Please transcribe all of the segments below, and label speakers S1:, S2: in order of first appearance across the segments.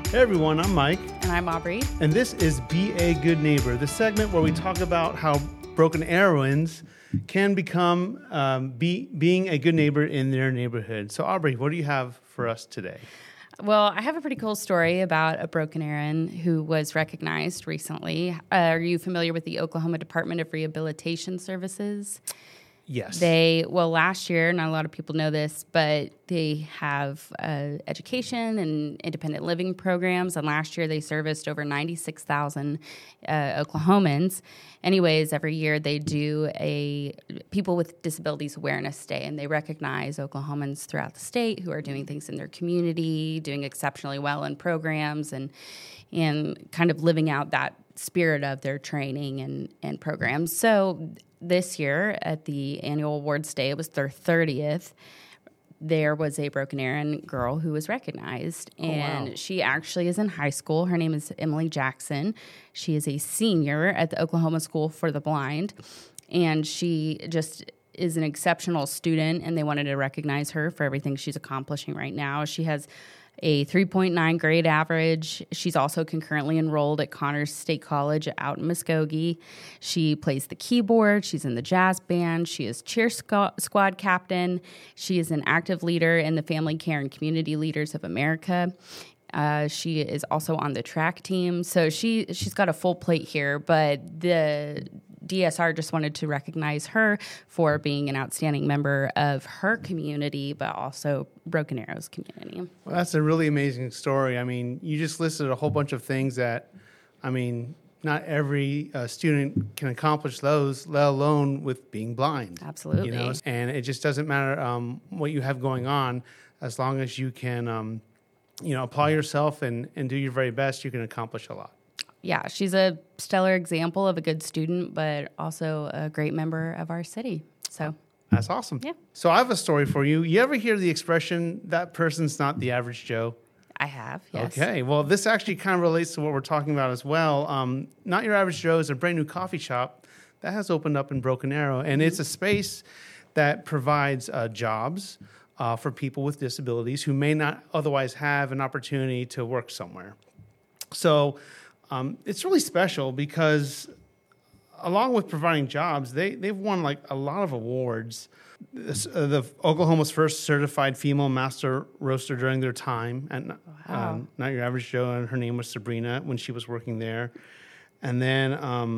S1: Hey everyone, I'm Mike.
S2: And I'm Aubrey.
S1: And this is Be a Good Neighbor, the segment where we talk about how Broken Arrowans can become being a good neighbor in their neighborhood. So Aubrey, what do you have for us today?
S2: Well, I have a pretty cool story about a Broken Arrowan who was recognized recently. Are you familiar with the Oklahoma Department of Rehabilitation Services?
S1: Yes.
S2: Last year, not a lot of people know this, but they have education and independent living programs. And last year, they serviced over 96,000 Oklahomans. Anyways, every year they do a People with Disabilities Awareness Day, and they recognize Oklahomans throughout the state who are doing things in their community, doing exceptionally well in programs, and kind of living out that spirit of their training and programs. So this year at the annual awards day, it was their 30th, there was a Broken Arrowan girl who was recognized. And She actually is in high school. Her name is Emily Jackson. She is a senior at the Oklahoma School for the Blind. And she just is an exceptional student, and they wanted to recognize her for everything she's accomplishing right now. She has a 3.9 grade average. She's also concurrently enrolled at Connors State College out in Muskogee. She plays the keyboard. She's in the jazz band. She is cheer squad captain. She is an active leader in the Family Care and Community Leaders of America. She is also on the track team. So she's got a full plate here, but the DSR just wanted to recognize her for being an outstanding member of her community, but also Broken Arrow's community.
S1: Well, that's a really amazing story. I mean, you just listed a whole bunch of things that, not every student can accomplish those, let alone with being blind.
S2: Absolutely.
S1: And it just doesn't matter what you have going on, as long as you can, apply yourself and do your very best, you can accomplish a lot.
S2: Yeah, she's a stellar example of a good student, but also a great member of our city. So
S1: that's awesome.
S2: Yeah.
S1: So I have a story for you. You ever hear the expression, that person's not the average Joe?
S2: I have, yes.
S1: Okay. Well, this actually kind of relates to what we're talking about as well. Not Your Average Joe is a brand new coffee shop that has opened up in Broken Arrow, and it's a space that provides jobs for people with disabilities who may not otherwise have an opportunity to work somewhere. So it's really special because along with providing jobs, they've won like a lot of awards. The Oklahoma's first certified female master roaster during their time, and Not Your Average Joe, and her name was Sabrina when she was working there. And then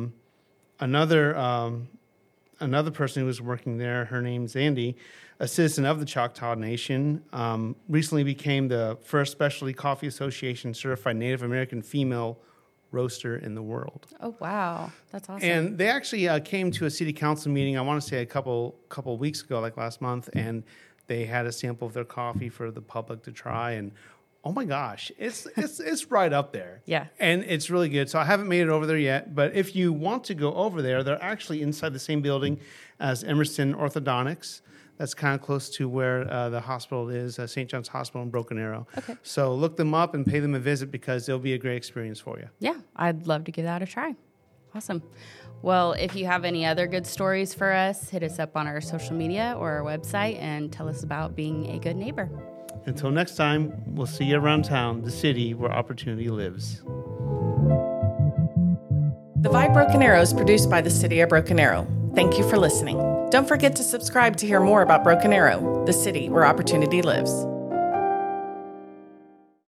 S1: another person who was working there, her name's Andy, a citizen of the Choctaw Nation, recently became the first Specialty Coffee Association certified Native American female roaster in the world.
S2: Oh, wow. That's awesome.
S1: And they actually came to a city council meeting, I want to say a couple weeks ago, like last month, and they had a sample of their coffee for the public to try. And oh my gosh, it's right up there.
S2: Yeah.
S1: And it's really good. So I haven't made it over there yet, but if you want to go over there, they're actually inside the same building as Emerson Orthodontics. That's kind of close to where the hospital is, St. John's Hospital in Broken Arrow.
S2: Okay.
S1: So look them up and pay them a visit because they'll be a great experience for you.
S2: Yeah, I'd love to give that a try. Awesome. Well, if you have any other good stories for us, hit us up on our social media or our website and tell us about being a good neighbor.
S1: Until next time, we'll see you around town, the city where opportunity lives.
S3: The Vibe Broken Arrow is produced by the City of Broken Arrow. Thank you for listening. Don't forget to subscribe to hear more about Broken Arrow, the city where opportunity lives.